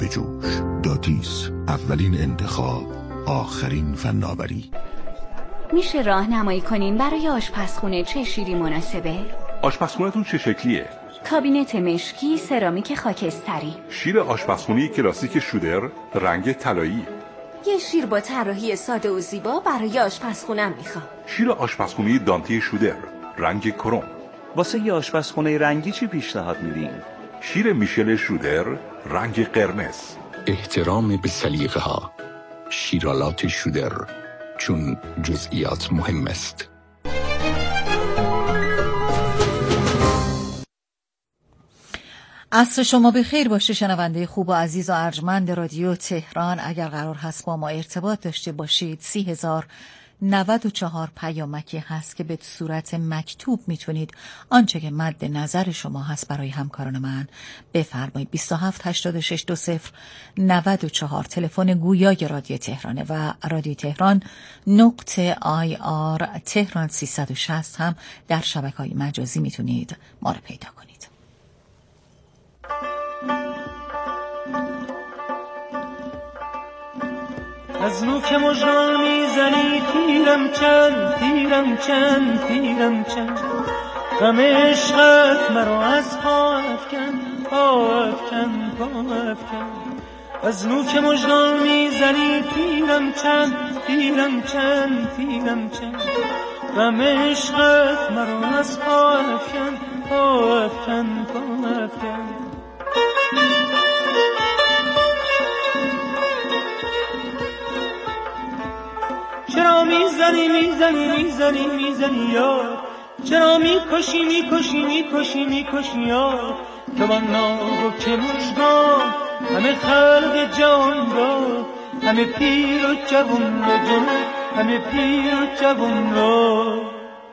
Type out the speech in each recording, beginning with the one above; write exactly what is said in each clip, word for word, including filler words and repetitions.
به جوش. داتیس، اولین انتخاب، آخرین فناوری. میشه راهنمایی کنین برای آشپزخونه چه شیری مناسبه؟ آشپزخونه‌تون چه شکلیه؟ کابینت مشکی، سرامیک خاکستری. شیر آشپزخونه کلاسیک شودر، رنگ طلایی. یه شیر با طراحی ساده و زیبا برای آشپزخونه‌ام میخوام. شیر آشپزخونه دانته شودر، رنگ کرم. واسه یه آشپزخونه رنگی چی پیشنهاد میدین؟ شیر میشل شودر، رنگ قرمز. احترام به سلیقه ها. شیرالات شودر، چون جزئیات مهم است. عصر شما به خیر باشه شنونده خوب و عزیز و ارجمند رادیو تهران. اگر قرار هست با ما ارتباط داشته باشید سی هزار نود و چهار پیامکی هست که به صورت مکتوب میتونید آنچه که مد نظر شما هست برای همکاران من بفرمایید. بیست و هفت هشتاد و شش دو صفر نود و چهار تلفن گویای رادیو تهرانه و رادیو تهران نقطه آی آر تهران سیصد و شصت هم در شبکه‌های مجازی میتونید ما رو پیدا کنید. از نوک مژگان میزنی تیرم چند تیرم چند تیرم چند غم عشقت مرا از پا افکن پا افکن پا افکن. از نوک مژگان میزنی تیرم چند تیرم چند تیرم چند غم عشقت مرا از پا افکن پا افکن پا افکن. چرا میزنی میزنی میزنی میزنی یار، چرا میکشی میکشی میکشی میکشی یار. تو با ناگفت مژگان همه خلق جهان را، همه پیر و جوان را جان، همه پیر و جوان را.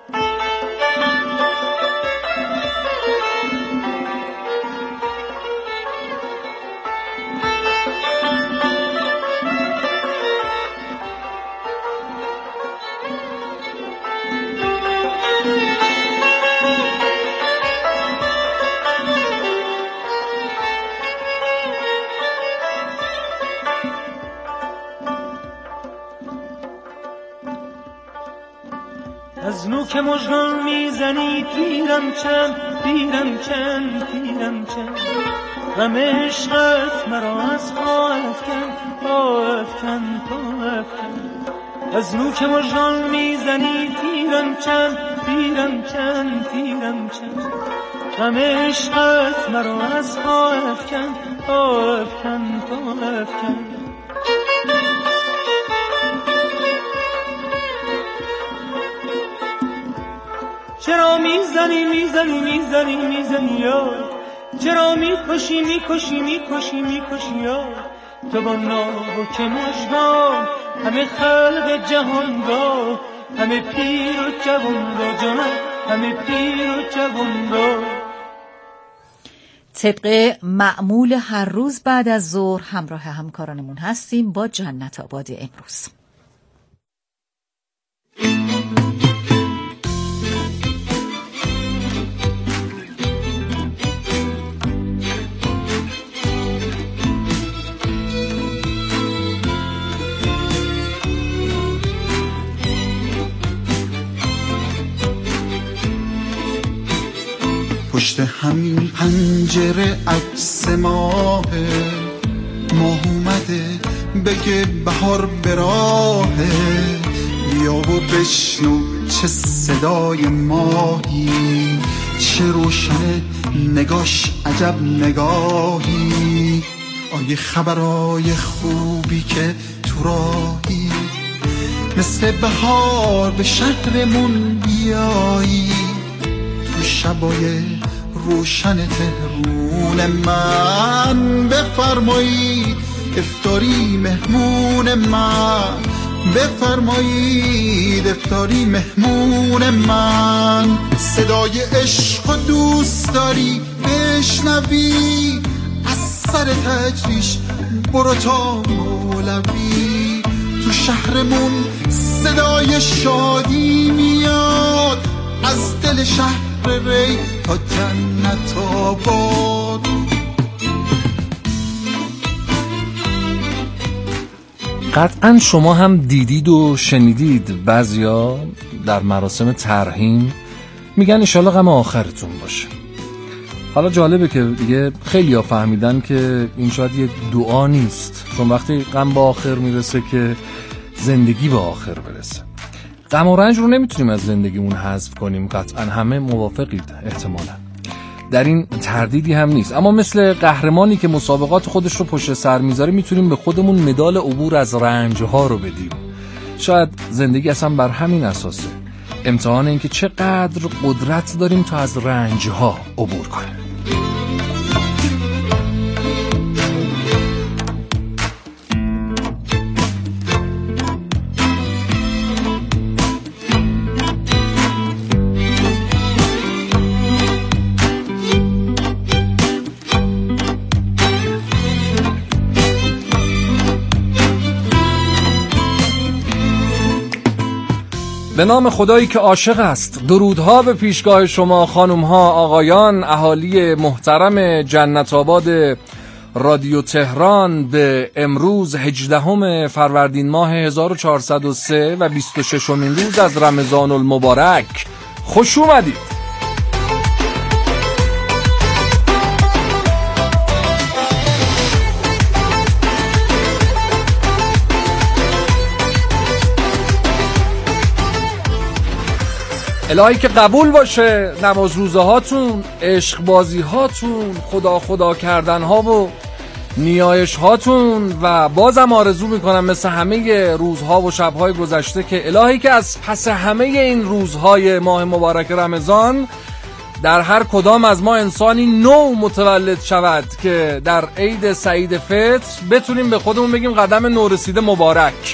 از نوک مژگان میزنی تیرم چند تیرم چند تیرم چند غم عشقت مرا از پا افکن پا افکن پا افکن. از نوک مژگان میزنی تیرم چند تیرم چند تیرم چند غم عشقت مرا از پا افکن پا افکن پا افکن. چرا میزنی میزنی میزنی میزنی یار، چرا میکشی میکشی میکشی میکشی یار. تو با ناگفت مژگان همه خلق جهان را، همه پیر و جوان را جان، همه پیر و جوان را. طبق معمول هر روز بعد از ظهر همراه همکارانمون هستیم با جنت آباد امروز. پشت همین پنجره عکس ماه ماه اومده بگه بهار به راهه. بیا و بشنو چه صدای ماهی، چه روشن نگاش عجب نگاهی. آیه خبرای خوبی که تو راهی، مثل بهار به شهرمون بیایی. تو شبای روشن تهرون من بفرمایید افطاری مهمون من، بفرمایید افطاری مهمون من. صدای عشق و دوست داری بشنوی، از سر تجریش برو تا مولوی. تو شهرمون صدای شادی میاد، از دل شهر ری تا جنت آباد. قطعا شما هم دیدید و شنیدید بعضیا در مراسم ترحیم میگن انشالله غم آخرتون باشه. حالا جالبه که دیگه خیلی ها فهمیدن که این شاید یه دعا نیست، چون وقتی غم به آخر میرسه که زندگی به آخر برسه. غم و رنج رو نمیتونیم از زندگیمون حذف کنیم، قطعا همه موافقید احتمالاً، در این تردیدی هم نیست. اما مثل قهرمانی که مسابقات خودش رو پشت سر میذاره میتونیم به خودمون مدال عبور از رنج‌ها رو بدیم. شاید زندگی اصلا بر همین اساسه، امتحان این که چقدر قدرت داریم تا از رنج‌ها عبور کنیم. به نام خدایی که عاشق است، درودها به پیشگاه شما خانومها، آقایان، اهالی محترم جنت آباد رادیو تهران به امروز هجدهم فروردین ماه هزار و چهارصد و سه و بیست و ششمین روز از رمضان المبارک خوش اومدید. الهی که قبول باشه نماز روزه هاتون، عشق بازی هاتون، خدا خدا کردن ها و نیایش هاتون، و بازم آرزو میکنم مثل همه روزها و شبهای گذشته که الهی که از پس همه این روزهای ماه مبارک رمضان در هر کدام از ما انسانی نو متولد شود که در عید سعید فطر بتونیم به خودمون بگیم قدم نورسیده مبارک.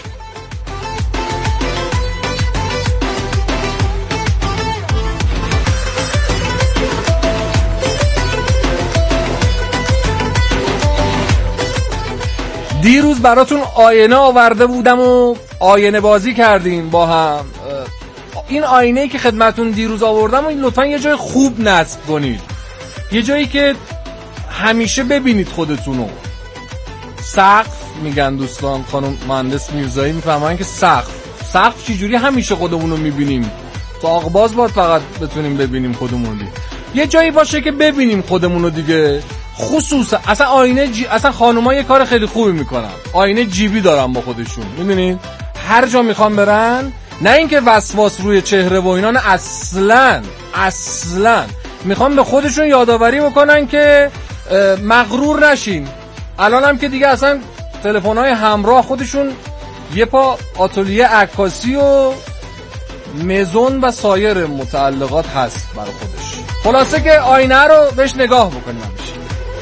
دیروز براتون آینه آورده بودم و آینه بازی کردیم با هم. این آینه‌ای که خدمتون دیروز آوردم این لطفاً یه جای خوب نصب کنید، یه جایی که همیشه ببینید خودتونو. سقف میگن دوستان، خانم مهندس میرزایی میفهمن که سقف سقف چجوری همیشه خودمونو میبینیم، طاق‌باز باید فقط بتونیم ببینیم خودمون دیگه. یه جایی باشه که ببینیم خودمونو دیگه. خصوصا اصلا آینه جی... اصلا خانوما یه کار خیلی خوبی میکنن، آینه جیبی دارن با خودشون، میدونین هر جا میخوان برن، نه اینکه وسواس روی چهره و اینا، نه اصلا اصلا میخوان به خودشون یادآوری بکنن که مغرور نشین. الان هم که دیگه اصلا تلفن‌های همراه خودشون یه پا آتلیه عکاسی و مزون و سایر متعلقات هست برای خودش. خلاصه که آینه رو بهش نگاه بکنیم همیشه.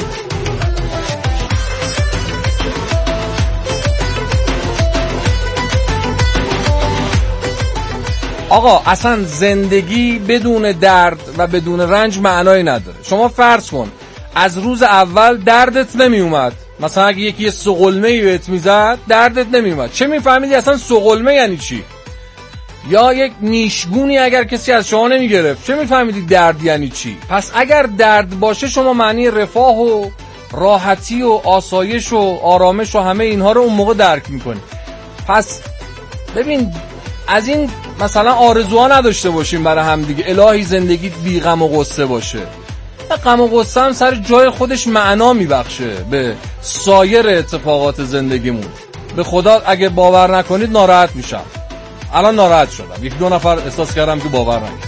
آقا اصلا زندگی بدون درد و بدون رنج معنایی نداره. شما فرض کن از روز اول دردت نمی اومد، مثلا اگه یکی سقلمه‌ای بهت میزد دردت نمی اومد، چه میفهمیدی اصلا سقلمه یعنی چی؟ یا یک نیشگونی اگر کسی از شما نمی گرفت چه میفهمیدی درد یعنی چی؟ پس اگر درد باشه شما معنی رفاه و راحتی و آسایش و آرامش و همه اینها رو اون موقع درک میکنی. پس ببین از این مثلا آرزوها نداشته باشیم برای هم دیگه، الهی زندگیت بی غم و غصه باشه. غم و غصه هم سر جای خودش معنا میبخشه به سایر اتفاقات زندگیمون. به خدا اگه باور نکنید ناراحت میشم. الان ناراحت شدم، یک دو نفر احساس کردم که باور نکنید.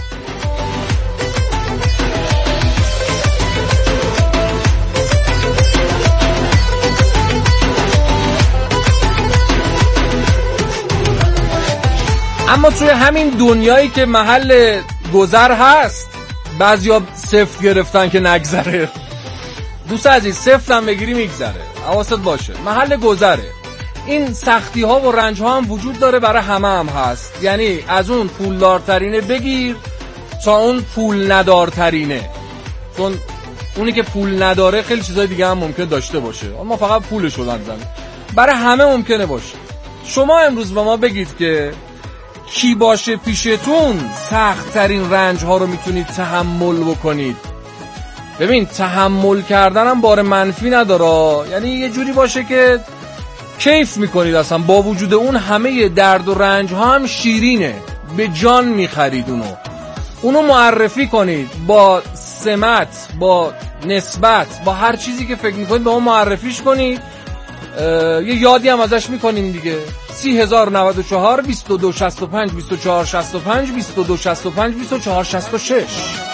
اما توی همین دنیایی که محل گذر هست بعضیا سفت گرفتن که نگذره. دوست عزیز سفت هم بگیری میگذره، حواست باشه محل گذره. این سختی ها و رنج ها هم وجود داره، برای همه هم هست. یعنی از اون پولدارترینه بگیر تا اون پول ندارترینه، چون اونی که پول نداره خیلی چیزای دیگه هم ممکن داشته باشه، اما فقط پولش رو نداره. برای همه ممکنه باشه. شما امروز به ما بگید که کی باشه پیشتون سخت ترین رنج ها رو میتونید تحمل بکنید. ببین تحمل کردن هم بار منفی نداره، یعنی یه جوری باشه که کیف میکنید اصلا. با وجود اون همه درد و رنج ها هم شیرینه، به جان میخرید اونو اونو معرفی کنید با سمت، با نسبت، با هر چیزی که فکر میکنید به اون معرفیش کنید. یه یادی هم ازش میکنیم دیگه. سی هزار و نود و چهار بیست و دو شصت و پنج بیست و چهار شصت و پنج بیست و دو شصت و پنج بیست و چهار شصت و شش.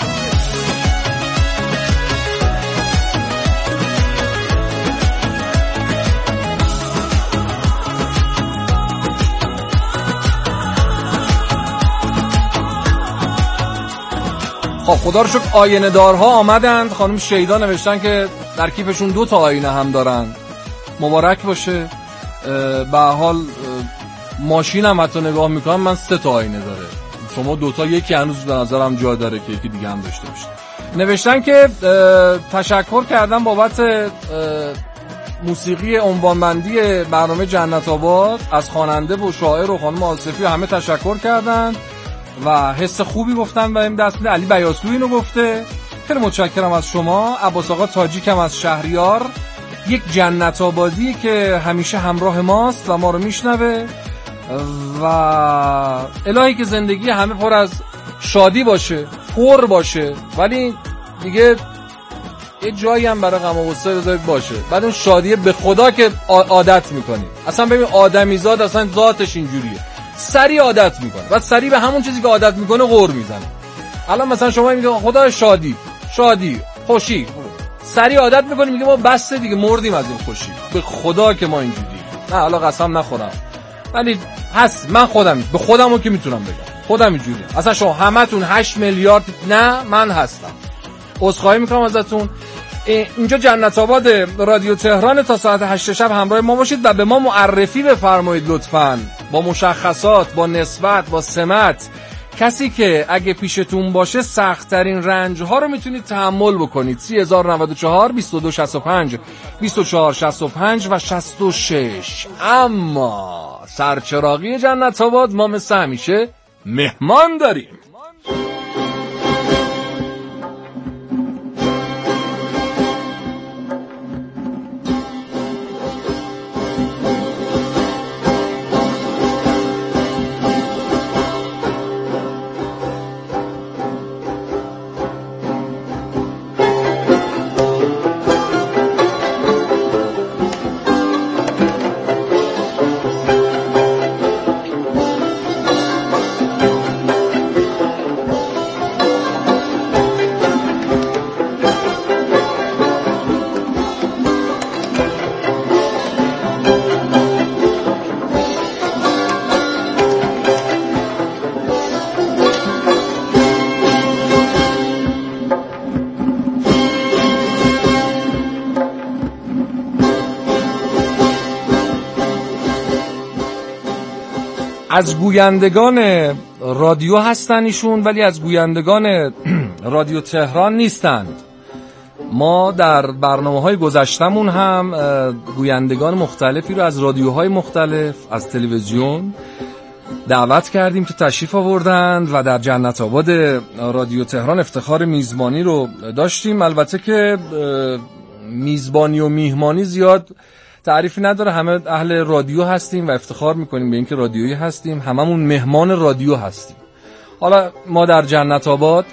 خب خدا رو شکر آینه دارها آمدند. خانم شیدا نوشتن که در کیفشون دو تا آینه هم دارن. مبارک باشه. به حال ماشینم حتی نگاه میکنم من سه تا آینه داره، شما دوتا، یکی هنوز به نظرم جا داره که یکی دیگه هم داشته باشه. نوشتن که تشکر کردم بابت موسیقی عنوانبندی برنامه جنت آباد از خواننده و شاعر و خانم آصفی و همه تشکر کردن و حس خوبی گفتن و این دست میده. علی بیاسلو اینو گفته. خیلی متشکرم از شما. عباس آقا تاجیک هم از شهریار، یک جنت آبادی که همیشه همراه ماست و ما رو میشنوه و الهی که زندگی همه پر از شادی باشه، پر باشه، ولی دیگه یه جایی هم برای غم و غصه بذارید باشه. بعد اون شادیه به خدا که عادت میکنید. اصلا ببین آدمیزاد اصلا ذاتش اینجوریه، سریع عادت میکنه و سریع به همون چیزی که عادت میکنه غور میزنه. الان مثلا شما میگید خدا شادی شادی خوشی، سریع عادت میکنیم میگه ما بس دیگه مردیم از این خوشی، به خدا که ما اینجوری. نه حالا قسم نخورم ولی هست، من خودم به خودمو که میتونم بگم خودم اینجوری. اصلا شما همتون هشت میلیارد نه من هستم، عذرخواهی میکنم ازتون. اینجا جنت آباد رادیو تهران، تا ساعت هشت شب همراه ما باشید و به ما معرفی بفرمایید لطفاً، با مشخصات، با نسبت، با سمت. کسی که اگه پیشتون باشه سخت‌ترین رنج ها رو میتونید تحمل بکنید. سی هزار و نود و چهار بیست و دو شصت و پنج بیست و چهار شصت و پنج و شصت و شش. اما سرچراغی جنت آباد ما مثل همیشه مهمان داریم. از گویندگان رادیو هستن ایشون، ولی از گویندگان رادیو تهران نیستند. ما در برنامه‌های گذشتمون هم گویندگان مختلفی رو از رادیوهای مختلف، از تلویزیون دعوت کردیم که تشریف آوردند و در جنت آباد رادیو تهران افتخار میزبانی رو داشتیم. البته که میزبانی و میهمانی زیاد تعریفی نداره، همه اهل رادیو هستیم و افتخار میکنیم به اینکه رادیویی هستیم، هممون مهمان رادیو هستیم. حالا ما در جنت آباد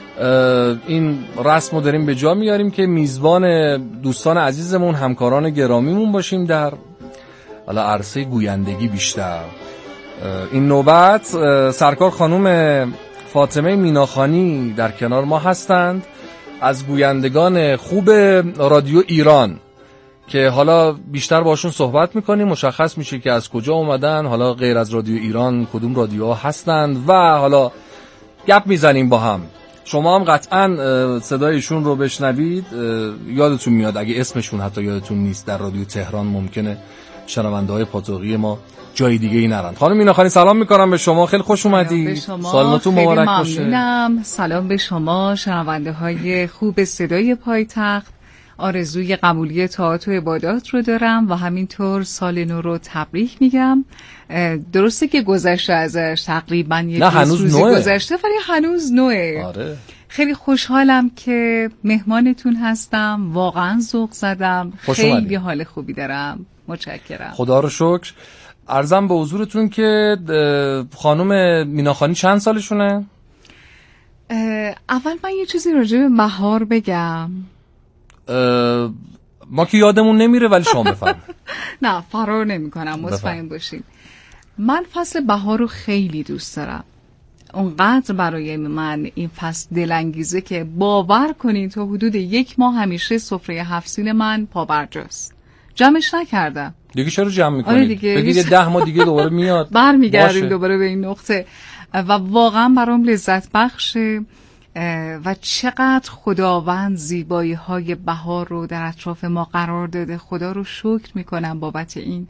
این رسم رو داریم به جا میاریم که میزبان دوستان عزیزمون، همکاران گرامیمون باشیم در حالا عرصه گویندگی بیشتر. این نوبت سرکار خانم فاطمه میناخانی در کنار ما هستند، از گویندگان خوب رادیو ایران که حالا بیشتر باشون صحبت میکنیم، مشخص میشه که از کجا اومدن، حالا غیر از رادیو ایران کدوم رادیوها هستند و حالا گپ میزنیم با هم. شما هم قطعا صدایشون رو بشنوید، یادتون میاد، اگه اسمشون حتی یادتون نیست، در رادیو تهران ممکنه شنونده های پاتوقی ما جای دیگه ای نرن. خانم میناخانی سلام میکنم به شما، خیلی خوش اومدی، سالتون مبارک باشه. ممنونم. سلام به شما شنونده های خوب صدای پایتخت. آرزوی قبولی طاعات و عبادات رو دارم و همینطور سال نو رو تبریک میگم. درسته که گذشته ازش تقریبا یک روزی گذشته، ولی هنوز نوه. آره. خیلی خوشحالم که مهمانتون هستم، واقعا ذوق زدم، خیلی حال خوبی دارم. متشکرم. خدا رو شکر. عرضم به حضورتون که خانم میناخانی چند سالشونه؟ اول من یه چیزی راجع به بهار بگم. ما که یادمون نمیره ولی شما بفرمایید. نه فرار نمی‌کنم، مطمئن باشین. من فصل بهار رو خیلی دوست دارم. اونقدر برای من این فصل دلانگیزه که باور کنین تا حدود یک ماه همیشه سفره هفت‌سین من پابرجاست. جمعش نکردم. دیگه چرا جمع میکنید؟ آره دیگه. بگید یه ده ماه دیگه دوباره میاد. برمیگردیم دوباره به این نقطه و واقعا برام لذت بخشه و چقدر خداوند زیبایی های بهار رو در اطراف ما قرار داده. خدا رو شکر میکنم بابت این.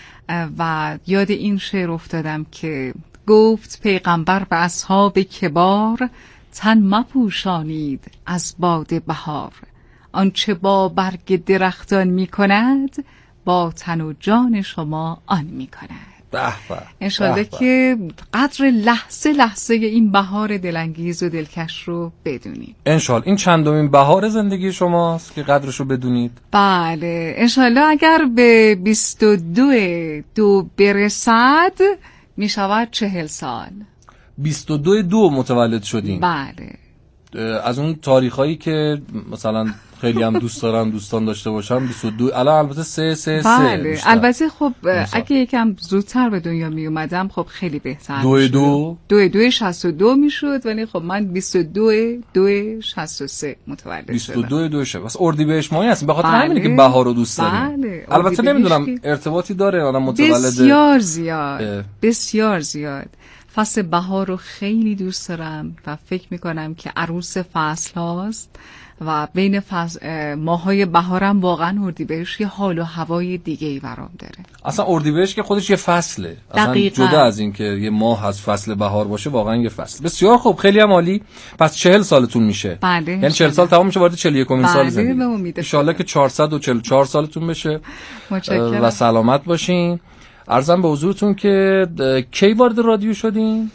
و یاد این شعر افتادم که گفت پیغمبر به اصحاب کبار تن مپوشانید از باد بهار، آنچه با برگ درختان می کند با تن و جان شما آن می کند. انشالله که قدر لحظه لحظه این بهار دلانگیز و دلکش رو بدونید. انشالله این چندمین بهار زندگی شماست که قدرش رو بدونید؟ بله انشالله اگر به بیست و دو دو برسد می شود چهل سال. بیست و دو دو متولد شدین؟ بله. از اون تاریخایی که مثلا خیلی هم دوست دارم دوستان داشته باشم بیست و دو الان البته سه سه سه بله البته خب اگه یکم زودتر به دنیا می اومدم خب خیلی بهتر دو دو دو دو شصت و دو می شد ولی خب من بیست و دو دو شصت و سه متولد شدم. بیست و دو دو شب بس اردیبهشت ماهی هستیم به خاطر بله. همینه که بهار رو دوست داریم. بله. البته نمیدونم ارتباطی داره آدم متولد بسیار زیاد اه. بسیار زیاد. فصل بهار رو خیلی دوست دارم و فکر میکنم که عروس فصل هاست و بین ماهای بهارم واقعا اردیبهشت یه حال و هوای دیگه ای برام داره. اصلا اردیبهشت که خودش یه فصله، اصلا دقیقا. جدا از این که یه ماه از فصل بهار باشه واقعا یه فصل. بسیار خوب، خیلی هم عالی. پس چهل سالتون میشه. بله. یعنی چهل سال تمام میشه وارد چهل و یکمین سال زندگی. ان شاءالله که چهارصد و چهل و چهار سالتون بشه. متشکرم. و سلامت باشین. عرضم به حضورتون که کی وارد رادیو شدین؟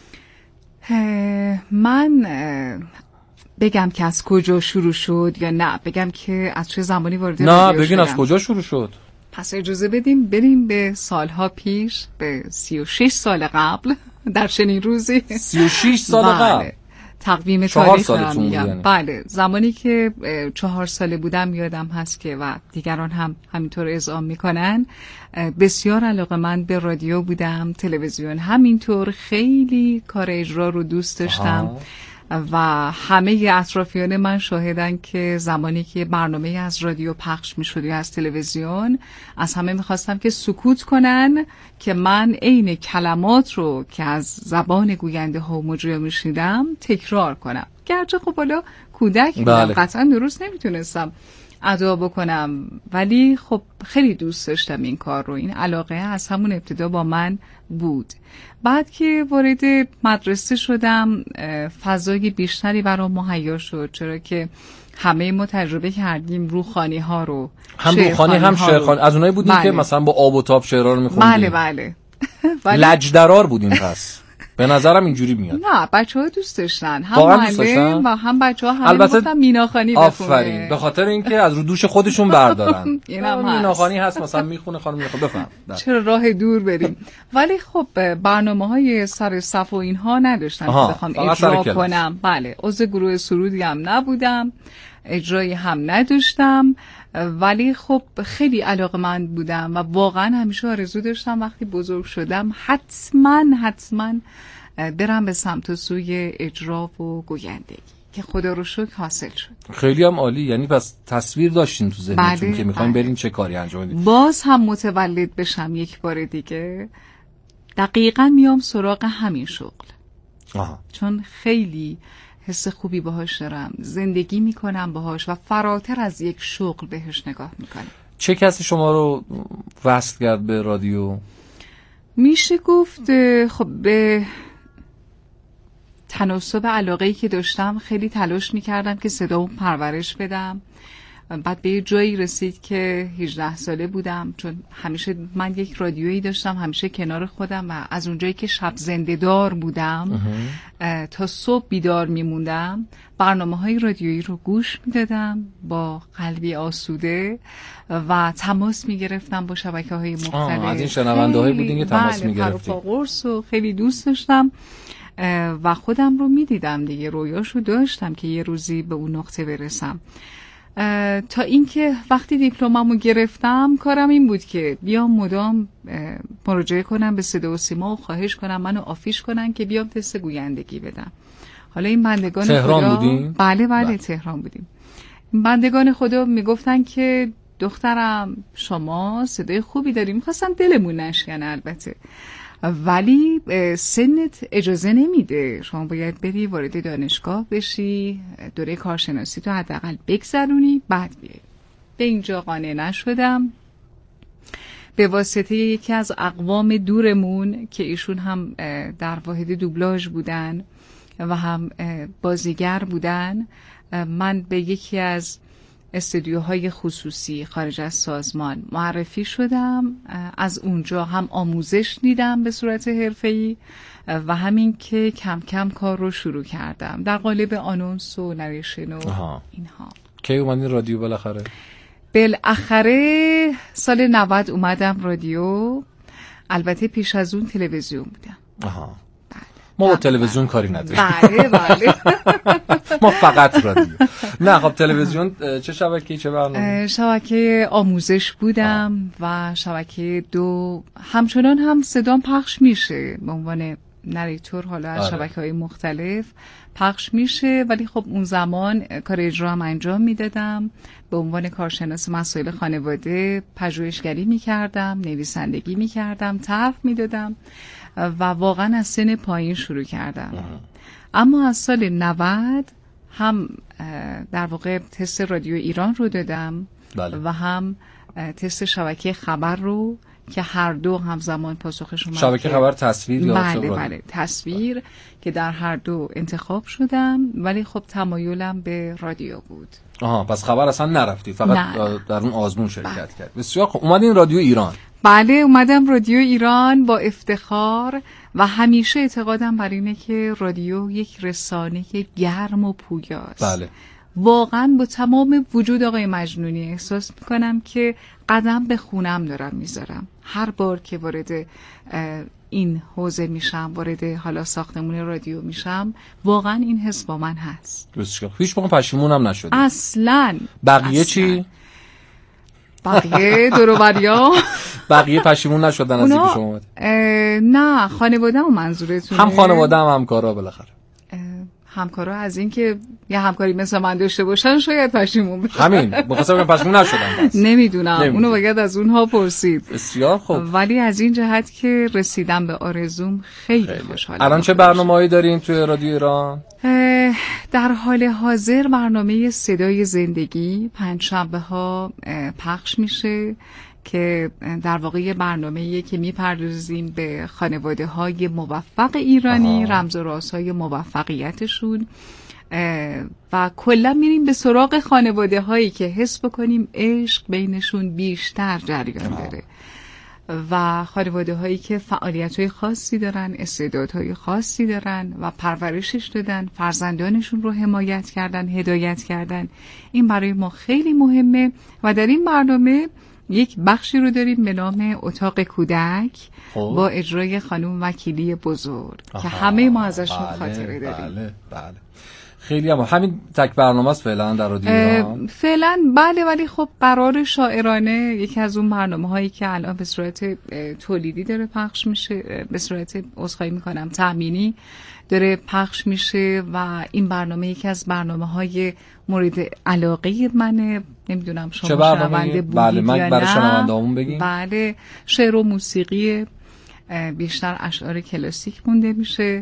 من بگم که از کجا شروع شد یا نه بگم که از چه زمانی وارد رادیو شدم؟ نه بگین از کجا شروع شد. پس اجازه بدیم بریم به سالها پیش، به سی و شش سال قبل در چنین روزی. سی و شش سال قبل تقویم تاریخ دارم میگم. یعنی. بله زمانی که چهار ساله بودم یادم هست که و دیگران هم همینطور اذعان میکنن بسیار علاقه‌مند به رادیو بودم، تلویزیون همینطور، خیلی کار اجرا رو دوست داشتم. آه. و همه اطرافیان من شاهدن که زمانی که برنامه از رادیو پخش می شد یا از تلویزیون از همه میخواستم که سکوت کنن که من عین کلمات رو که از زبان گوینده ها و مجری می شنیدم تکرار کنم. گرچه خب حالا کودک بودم بله. قطعا درست نمیتونستم ادا بکنم ولی خب خیلی دوست داشتم این کار رو. این علاقه از همون ابتدا با من بود. بعد که وارد مدرسه شدم فضای بیشتری برام مهیا شد، چرا که همه ما تجربه کردیم روخانی ها رو، هم روخانی هم شعرخوانی. از اونایی بودیم بله. که مثلا با آب و تاب شعرها رو می‌خوندیم. بله بله. لجدرار بودیم پس. به نظرم اینجوری میاد. نه بچه‌ها دوست داشتن، هم معلم و هم بچه‌ها همه میگفتن میناخانی بخونه. آفرین، به خاطر اینکه از رو دوش خودشون بردارن. میناخانی هست مثلا میخونه خانم میخواد بفهم. چرا راه دور بریم؟ ولی خب برنامه‌های سر صف و اینها نداشتم که بخوام اجرا کنم. بله، عضو گروه سرودی هم نبودم، اجرایی هم نداشتم، ولی خب خیلی علاقه‌مند بودم و واقعا همیشه آرزو داشتم وقتی بزرگ شدم حتما حتما برم به سمت و سوی اجرا و گویندگی که خدا رو شکر حاصل شد. خیلی هم عالی. یعنی پس تصویر داشتین تو ذهنتون که میخواین برین چه کاری انجام بدین؟ باز هم متولد بشم یک بار دیگه دقیقاً میام سراغ همین شغل. آها. چون خیلی حس خوبی باهاش دارم، زندگی میکنم باهاش و فراتر از یک شغل بهش نگاه میکنم. چه کسی شما رو وصل کرد به رادیو؟ میشه گفت خب به تناسب علاقه‌ای که داشتم خیلی تلاش میکردم که صدامو پرورش بدم بعد به یه جایی رسید که هجده ساله بودم، چون همیشه من یک رادیویی داشتم همیشه کنار خودم و از اونجایی که شب زنده دار بودم تا صبح بیدار میموندم برنامه های رادیویی رو گوش میدادم با قلبی آسوده و تماس میگرفتم با شبکه های مختلف. از این شنونده های بودین که تماس میگرفتیم. بله، قرص و خیلی دوست داشتم و خودم رو میدیدم دیگه، رویاشو داشتم که یه روزی به اون نقطه برسم. تا اینکه وقتی دیپلممو گرفتم کارم این بود که بیام مدام مراجعه کنم به صدا و سیما و خواهش کنم منو آفیش کنن که بیام تست گویندگی بدم. حالا این بندگان تهران خدا بودیم؟ بله بله, بله تهران بودیم. این بندگان خدا میگفتن که دخترم شما صدای خوبی داری، میخواستن دلمون نشکنه البته، ولی سنت اجازه نمیده، شما باید بری وارد دانشگاه بشی، دوره کارشناسی تو حداقل بگذرونی بعد بیای. به اینجا قانع نشدم. به واسطه یکی از اقوام دورمون که ایشون هم در واحد دوبلاژ بودن و هم بازیگر بودن، من به یکی از استودیوهای خصوصی خارج از سازمان معرفی شدم. از اونجا هم آموزش دیدم به صورت حرفه‌ای و همین که کم کم کار رو شروع کردم در قالب آنونس و نریشن و اینها. کی اومدین رادیو بالاخره؟ بالاخره سال نود اومدم رادیو، البته پیش از اون تلویزیون بودم. آها. ما با تلویزیون کاری نداریم. بله بله. ما فقط رادیو. نه خب تلویزیون چه شبکه‌ای چه برنامه؟ شبکه آموزش بودم آه. و شبکه دو همچنان هم صدام پخش میشه به عنوان نریتور، حالا از آره. شبکه‌های مختلف پخش میشه، ولی خب اون زمان کار اجرا هم انجام میدادم. به عنوان کارشناس مسائل خانواده پژوهشگری میکردم، نویسندگی میکردم، طرح میدادم و واقعا از سن پایین شروع کردم. اما از سال نود هم در واقع تست رادیو ایران رو دادم بله. و هم تست شبکه خبر رو که هر دو همزمان پاسخش اومد. شبکه خبر تصویر یا بله بله تصویر بله. که در هر دو انتخاب شدم، ولی خب تمایلم به رادیو بود. آها، پس خبر اصلا نرفتی، فقط نه. در اون آزمون شرکت بله. کرد. بسیار خوب. اومدین رادیو ایران؟ بله اومدم رادیو ایران با افتخار و همیشه اعتقادم بر اینه که رادیو یک رسانه گرم و پویاست. بله. واقعا با تمام وجود آقای مجنونی احساس میکنم که قدم به خونم دارم میذارم هر بار که وارد این حوزه میشم، وارد حالا ساختمون رادیو میشم، واقعا این حس با من هست. بسیار. هیچ موقع پشیمونم نشدی؟ اصلاً. بقیه اصلاً. چی؟ بقیه دوروبریا بقیه پشیمون نشدن از اینکه شما اومد؟ نه، خانواده‌ام منظورتونه؟ هم خانواده هم همکارا بالاخره. همکارا از اینکه یه همکاری مثل من داشته باشن شاید پشیمون بشن. همین می‌خواستم بگم پشیمون نشدن. نمیدونم، اونو باید از اونها پرسید. بسیار خوب. ولی از این جهت که رسیدم به آرزوم خیلی, خیلی. خوشحالم. الان چه برنامه‌ای دارین توی رادیو ایران؟ در حال حاضر برنامه صدای زندگی پنجشنبه‌ها پخش میشه که در واقع یه برنامه‌ایه که میپردازیم به خانواده‌های موفق ایرانی، آها. رمز و رازهای موفقیتشون و کلا میریم به سراغ خانواده‌هایی که حس بکنیم عشق بینشون بیشتر جریان داره و خانواده‌هایی که فعالیت‌های خاصی دارن، استعدادهای خاصی دارن و پرورشش دادن، فرزندانشون رو حمایت کردن، هدایت کردن. این برای ما خیلی مهمه و در این برنامه یک بخشی رو داریم به نام اتاق کودک خوب. با اجرای خانم وکیلی بزرگ آها. که همه ما ازشون بله، خاطره داریم. بله بله. خیلی هم همین تک برنامه است فعلا در رادیو ایران. فعلا بله، ولی خب قرار شاعرانه یکی از اون برنامه‌هایی که الان به صورت تولیدی داره پخش میشه، به صورت عذرخواهی میکنم تأمینی داره پخش میشه و این برنامه یکی از برنامه‌های مورد علاقه منه. نمیدونم شما شنونده بودید بله، من یا برای شنونده‌هامون بگین. بله، شعر و موسیقی بیشتر اشعار کلاسیک مونده میشه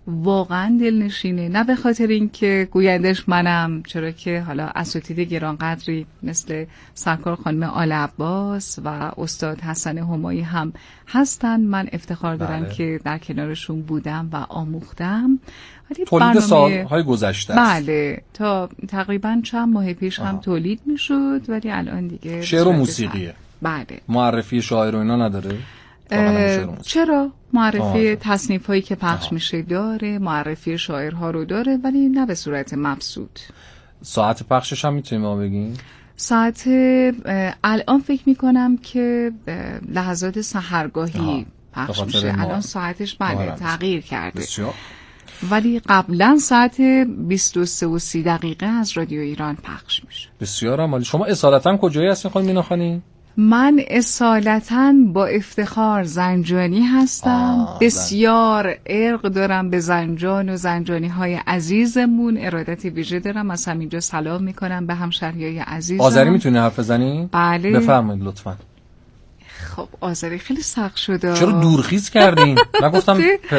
واقعا دلنشینه، نه به خاطر اینکه گویندش منم، چرا که حالا اساتید گرانقدری مثل سرکار خانم آل عباس و استاد حسن همایی هم هستن. من افتخار دارم بله. که در کنارشون بودم و آموختم. ولی تولید برنامه... سالهای گذشته است. بله، تا تقریبا چند ماه پیش آه. هم تولید میشد، ولی الان دیگه شعر و موسیقیه. بله. معرفی شاعر و اینا نداره؟ چرا معرفی آه. تصنیف هایی که پخش آه. میشه داره، معرفی شاعرها رو داره، ولی نه به صورت مبسوط. ساعت پخشش هم میتونیم ما بگیم؟ ساعت الان فکر میکنم که لحظات سحرگاهی پخش میشه. الان ساعتش بله تغییر کرده. بسیار. ولی قبلا ساعت بیست و سه و سی دقیقه از رادیو ایران پخش میشه. بسیار عالی. شما اصالتا کجایی هستین خانم مینا خانی؟ من اصالتاً با افتخار زنجانی هستم. بسیار عرق دارم به زنجان و زنجانی های عزیزمون. ارادت ویژه دارم، از همینجا سلام میکنم به همشهریای عزیزم. آذری میتونی حرف بزنی؟ بله. بفرمایید لطفاً. خب آذری خیلی سخت شده. چرا دورخیز کردین؟ من گفتم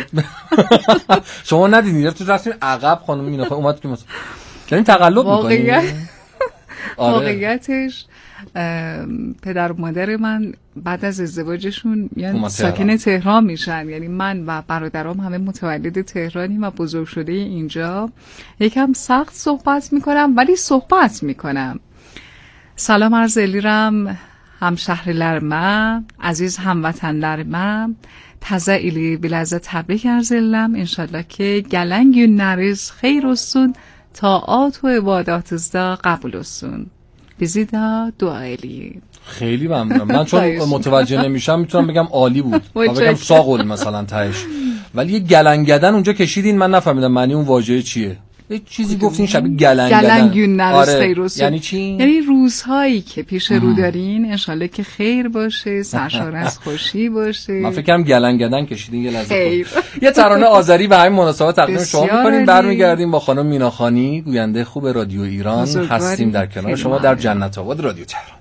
شما ندیدین، رفتید رفتین عقب خانم مینا خانی اومد که مثلا یعنی تقلب میکنین. واقعیتش پدر و مادر من بعد از ازدواجشون یعنی ساکن تهران میشن، یعنی من و برادرام همه متولد تهرانیم و بزرگ شده اینجا. یکم سخت صحبت میکنم ولی صحبت میکنم. سلام عرض الیرم همشهرلرمه، عزیز هموطنلرمه، تازه ایلی بلازه تبریک عرض ایلم. انشالله که گلنگ نریز خیر olsun، طاعات و عبادات ازدا قبول olsun. بیزیدا دعایلی. خیلی ممنونم. من چون متوجه نمیشم میتونم بگم عالی بود و بگم ساقل مثلا تهش، ولی یه گلنگدن اونجا کشیدین من نفهمیدم معنی اون واژه چیه. یه چیزی گفتین شبیه گلنگدن. گلنگون نرس خیر olsun. یعنی چی؟ یعنی روزهایی که پیش رو دارین انشالله که خیر باشه، سرشار از خوشی باشه. من فکر کنم گلنگدن کشیدین یه لحظه. یه ترانه آذری به همین مناسبت تقدیم شما می‌کنیم. برمیگردیم با خانم مینا خانی، گوینده خوب رادیو ایران هستیم در کنار شما در جنت آباد رادیو تهران.